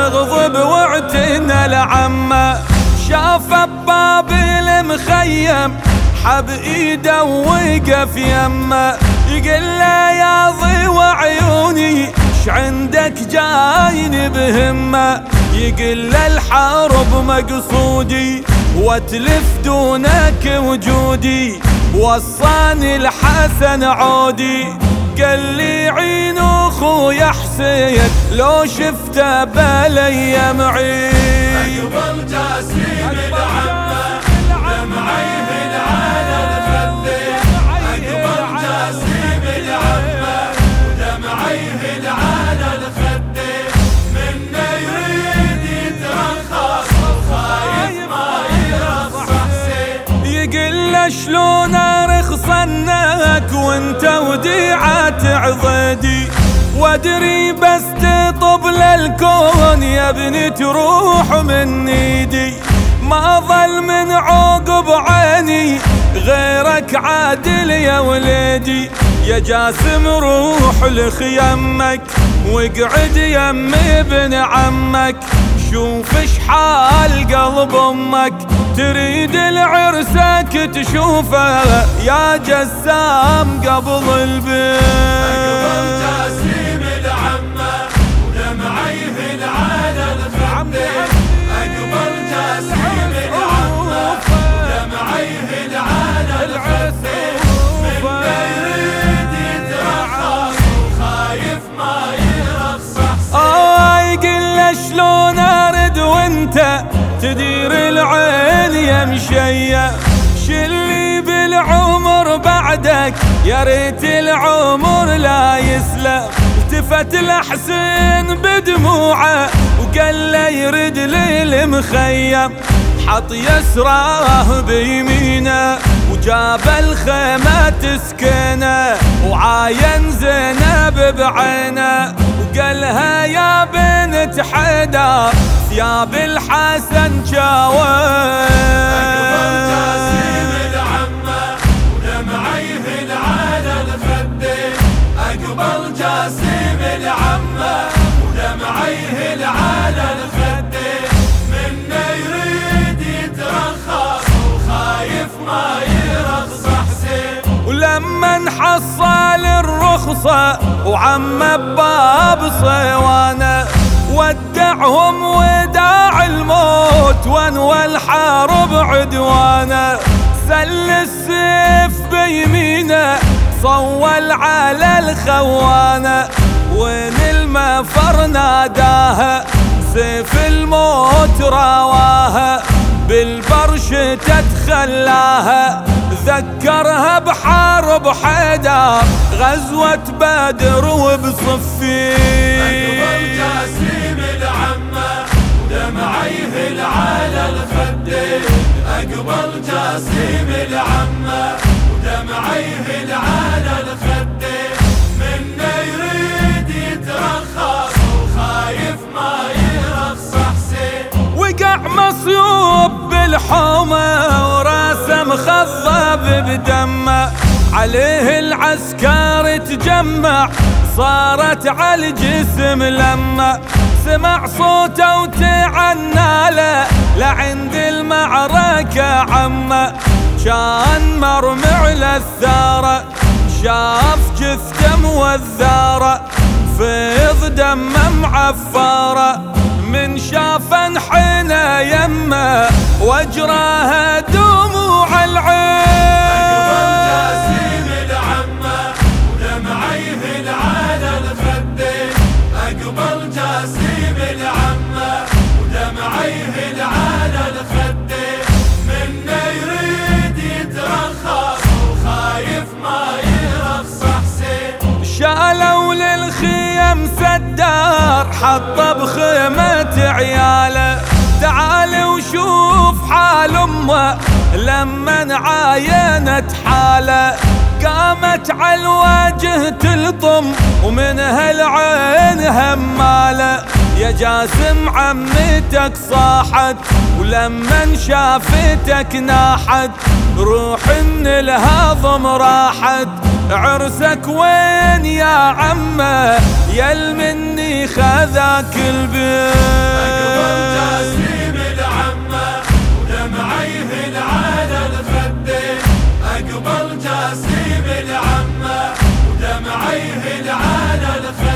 استغضب واعتنى العمه. شاف بباب المخيم حب ايده ووقف يمه، يقول له يا ضوى عيوني ش عندك جايني بهمه. يقول له الحرب مقصودي واتلف دونك وجودي، وصاني الحسن عودي قال لي عين اخويا حسين لو شفته بالايام عيد. اقبل جاسم العمه دمعيه على الخدين، اقبل جاسم العمه ودمعيه على الخدين، منه يريد يترخص وخايف ما يرخص حسين. يقول له شلون ارخصنك وانت وديعة عضدي، وادري بس تطب للكون يا ابني تروح من ايدي. ما ظل من عقب عيني غيرك عادل يا وليدي. يا جاسم روح لخيمك واقعد يم ابن عمك، شوف شحال قلب امك تريد العرسك تشوفه يا جسام قبل البيت. اقبل جاسم العمه ودمعيه على الخدين، اقبل جاسم العمه ودمعيه على الخدين، منه يريد يترخص وخايف ما يرخص حسين. يقول له شلون ارد وانت تدير العين يا مشيه، شلي بالعمر بعدك يا ريت العمر لا يسلم. التفت لحسين بدموعه وقال له يرد لي المخيم، حط يسراه بيمينه وجاب الخيمه تسكنه، وعاين زينب بعينه وقالها يا بنت حيدر ثياب الحسن جاوي. اقبل جاسم العمه ودمعيه على الخدين، اقبل جاسم العمه ودمعيه على الخدين، منه يريد يترخص وخايف ما يرخص حسين. ولما نحصل الرخصة وعم باب صيوانه ودعهم وداع الموت وانوى الحرب عدوانه، سل السيف بيمينه صول على الخوانه، وين المفر ناداها سيف الموت رواها، بالبرش تتخلاها ذكرها بحرب حيدر غزوة بدر وبصفين. اقبل جاسم العمه ودمعيه على الخدين، اقبل جاسم العمه ودمعيه على الخدين، منه يريد يترخص وخايف ما يرخص حسين. وقع مصيوب بالحومه وراسه مخضب بدمه، عليه العسكر تجمع صارت على الجسم لما سمع صوته وتعنى له لعند المعركة عمه، كان مرمع للثارة شاف جثته موذارة فيض دمه معفارة، من شاف انحنى يمه واجراها دموع العين. اقبل جاسم العمه ودمعيه على الخدين، اقبل جاسم العمه ودمعيه على الخدين، منه يريد يترخص وخايف ما يرخص حسين. شالوا للخيم سدار حطه بخيمة عياله، تعال وشوف حال امه لما عاينت حاله، قامت على الوجه تلطم ومنها العين هماله، يا جاسم عمتك صاحت ولما شافتك ناحت، روح من الهضم راحت، عرسك وين يا عمه يل مني خذاك البيت. جاسيم العمة ودمعيه على الخدين، أقبل جاسيم العمة ودمعيه على الخدين.